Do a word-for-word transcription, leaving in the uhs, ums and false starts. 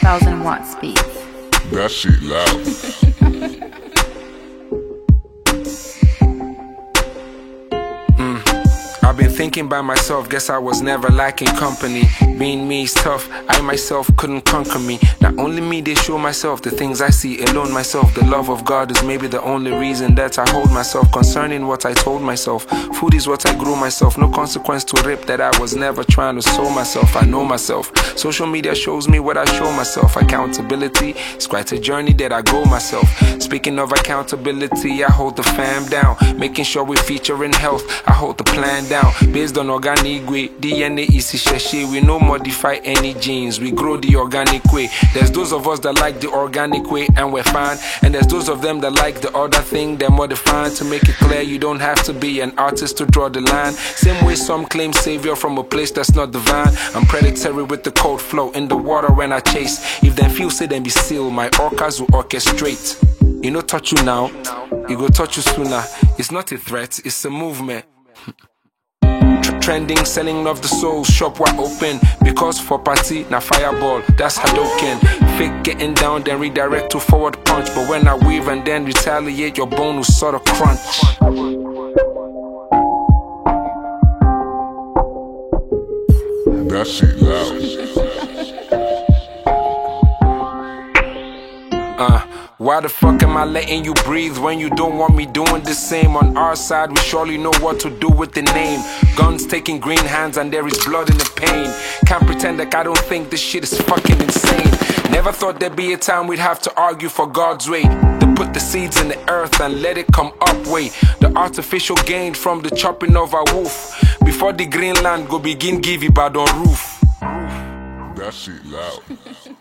thousand watt speed. That shit loud. I've been thinking by myself, guess I was never lacking company. Being me is tough, I myself couldn't conquer me. Not only me, they show myself the things I see alone myself. The love of God is maybe the only reason that I hold myself. Concerning what I told myself, food is what I grew myself. No consequence to rip that I was never trying to sow myself. I know myself. Social media shows me what I show myself. Accountability is quite a journey that I go myself. Speaking of accountability, I hold the fam down, making sure we feature in health. I hold the plan down based on organic way. D N A is isheshi. We no modify any genes, we grow the organic way. There's those of us that like the organic way and we're fine, and there's those of them that like the other thing. They're modifying to make it clear you don't have to be an artist to draw the line. Same way some claim savior from a place that's not divine. I'm predatory with the cold flow in the water when I chase. If them feel say them be still, my orcas will orchestrate. You know touch you now, it go touch you sooner. It's not a threat, it's a movement. Trending, selling of the soul, shop wide open. Because for party, na fireball, that's Hadoken. Fake getting down, then redirect to forward punch. But when I weave and then retaliate, your bone will sort of crunch. That shit loud. Uh, why the fuck am I letting you breathe when you don't want me doing the same? On our side, we surely know what to do with the name. Guns taking green hands and there is blood in the pain. Can't pretend like I don't think this shit is fucking insane. Never thought there'd be a time we'd have to argue for God's way. To put the seeds in the earth and let it come up way. The artificial gain from the chopping of our wolf. Before the green land go begin give you bad on roof. That shit loud.